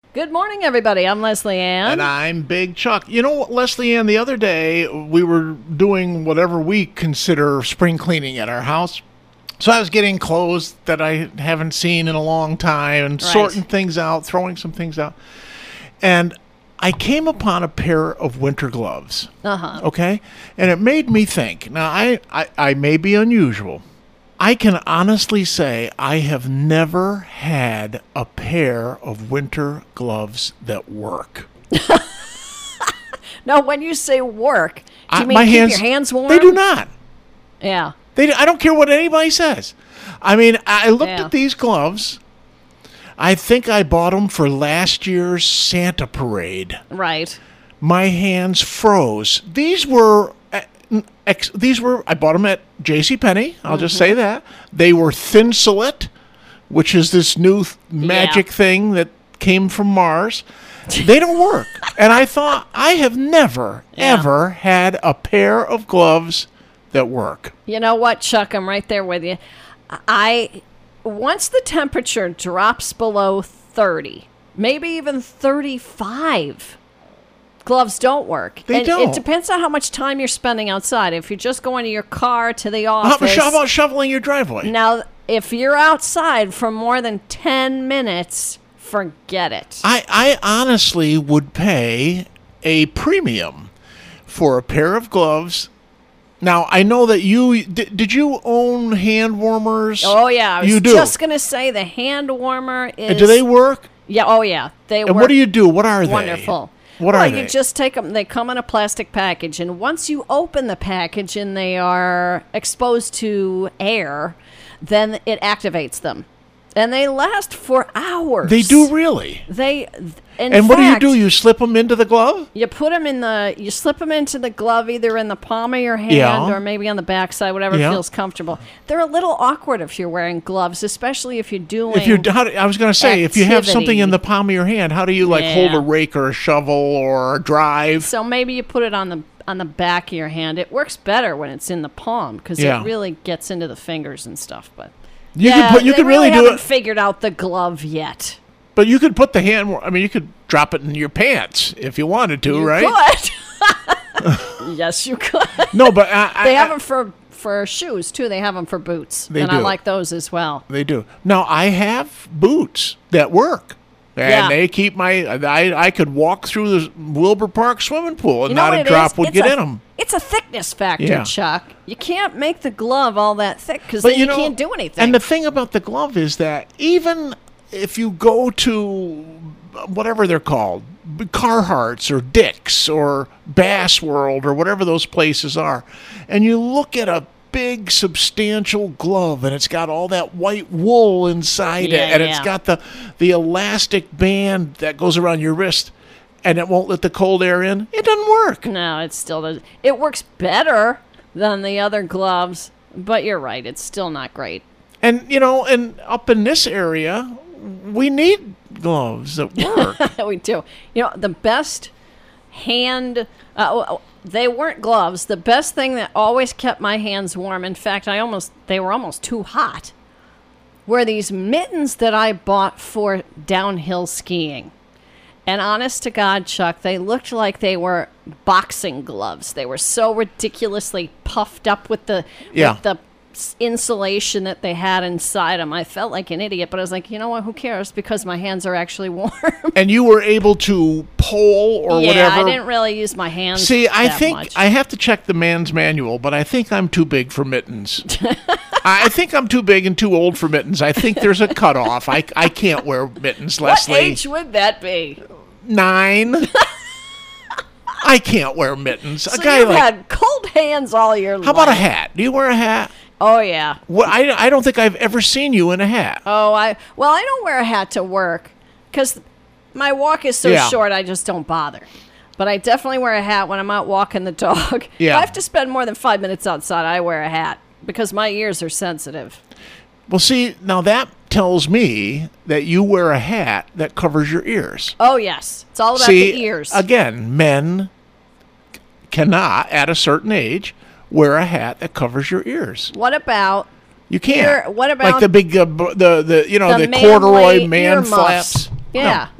Good morning, everybody. I'm Leslie Ann. And I'm Big Chuck. You know what, Leslie Ann, the other day we were doing whatever we consider spring cleaning at our house. So I was getting clothes that I haven't seen in a long time and sorting things out, throwing some things out. And I came upon a pair of winter gloves. Okay? And it made me think. Now, I may be unusual. I can honestly say I have never had a pair of winter gloves that work. No, when you say work, do you mean my keep hands, your hands warm? They do not. Yeah. I don't care what anybody says. I mean, I looked at these gloves. I think I bought them for last year's Santa parade. Right. My hands froze. These were I bought them at JCPenney. I'll just say that. They were Thinsulate, which is this new magic thing that came from Mars. They don't work. And I thought, I have never, ever had a pair of gloves that work. You know what, Chuck? I'm right there with you. Once the temperature drops below 30, maybe even 35, gloves don't work. They don't. It depends on how much time you're spending outside. If you're just going to your car, to the office. How about shoveling your driveway? Now, if you're outside for more than 10 minutes, forget it. I honestly would pay a premium for a pair of gloves. Now, I know that did you own hand warmers? Oh, yeah. I was you do. just going to say the hand warmer is... And do they work? Yeah, oh, yeah. They work. And what do you do? What are they? Wonderful. What are they? Well, you just take them. They come in a plastic package, and once you open the package and they are exposed to air, then it activates them. And they last for hours. They do really? And what do you do? You slip them into the glove? You put them you slip them into the glove, either in the palm of your hand or maybe on the backside, whatever feels comfortable. They're a little awkward if you're wearing gloves, especially if you're doing I was going to say, if you have something in the palm of your hand, how do you hold a rake or a shovel or a drive? So maybe you put it on the back of your hand. It works better when it's in the palm because it really gets into the fingers and stuff, but you could really do it. Figured out the glove yet. But you could put the hand. I mean, you could drop it in your pants if you wanted to, right? Could. Yes, you could. No, but they have them for shoes too. They have them for boots, they and do. I like those as well. They do. Now I have boots that work, and they keep I could walk through the Wilbur Park swimming pool and not a drop would get in them. It's a thickness factor, Chuck. You can't make the glove all that thick because then you can't do anything. And the thing about the glove is that even if you go to whatever they're called, Carhartts or Dick's or Bass World or whatever those places are, and you look at a big substantial glove and it's got all that white wool inside it, and it's got the elastic band that goes around your wrist, and it won't let the cold air in, it doesn't work. No, it still does. It works better than the other gloves, but you're right, it's still not great. And, and up in this area, we need gloves that work. We do. The best hand... they weren't gloves. The best thing that always kept my hands warm, in fact, they were almost too hot, were these mittens that I bought for downhill skiing. And honest to God, Chuck, they looked like they were boxing gloves. They were so ridiculously puffed up with the insulation that they had inside them. I felt like an idiot, but I was like, you know what, who cares, because my hands are actually warm. And you were able to pull or whatever? Yeah, I didn't really use my hands. See, I think much. I have to check the man's manual, but I think I'm too big for mittens. I think I'm too big and too old for mittens. I think there's a cutoff. I can't wear mittens, Leslie. What age would that be? 9. I can't wear mittens. So you've had cold hands all your life. How about a hat? Do you wear a hat? Oh, yeah. Well, I don't think I've ever seen you in a hat. Oh, I don't wear a hat to work because my walk is so short, I just don't bother. But I definitely wear a hat when I'm out walking the dog. Yeah. If I have to spend more than 5 minutes outside, I wear a hat because my ears are sensitive. Well, see, now that tells me that you wear a hat that covers your ears. Oh, yes. It's all about the ears. Again, men cannot, at a certain age, wear a hat that covers your ears. What about... You can't. What about... Like the big, the corduroy man flaps? Yeah. No.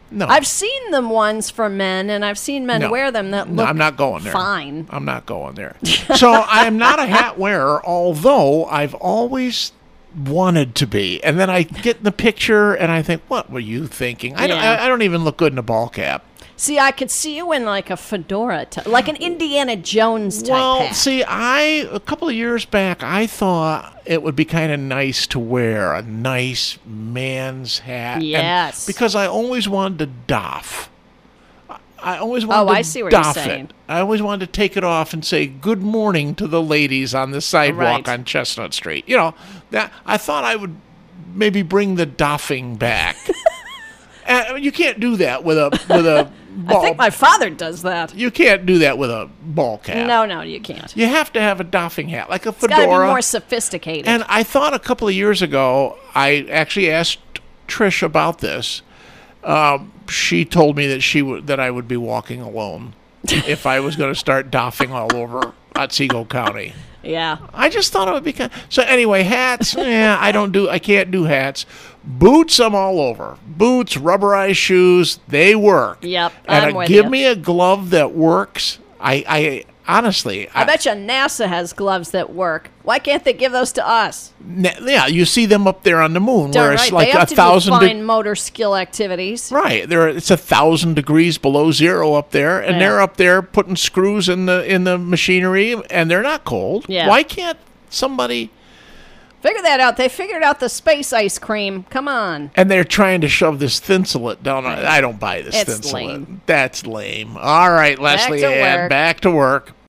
No. I've seen them ones for men, and I've seen men No. wear them that No, look I'm not going there. fine. I'm not going there. So I'm not a hat wearer, although I've always wanted to be. And then I get in the picture and I think, what were you thinking? I don't even look good in a ball cap. See, I could see you in like a fedora, like an Indiana Jones type Well, hat. see, a couple of years back, I thought it would be kind of nice to wear a nice man's hat. Yes. Because I always wanted to doff. I always wanted to I see what you're doff saying. it. I always wanted to take it off and say good morning to the ladies on the sidewalk Right. on Chestnut Street. You know, that I thought I would maybe bring the doffing back. You can't do that with a ball. I think my father does that. You can't do that with a ball cap. No, you can't. You have to have a doffing hat, like a It's got to be fedora. more sophisticated. And I thought a couple of years ago, I actually asked Trish about this. She told me that I would be walking alone if I was going to start doffing all over Otsego County. yeah. I just thought it would be kind. So anyway, hats. I can't do hats. Boots, I'm all over. Boots, rubberized shoes, they work. Yep, And I'm with give you. me a glove that works. I honestly, I bet you NASA has gloves that work. Why can't they give those to us? yeah, you see them up there on the moon, Darn where it's right. like they have to do 1,000. fine motor skill activities. Right, it's 1,000 degrees below zero up there, and Yeah. they're up there putting screws in the machinery, and they're not cold. Yeah. Why can't somebody? Figure that out. They figured out the space ice cream. Come on. And they're trying to shove this thinsulate down. I don't buy this It's thinsulate. lame. That's lame. All right, Leslie to Ann, work. back to work.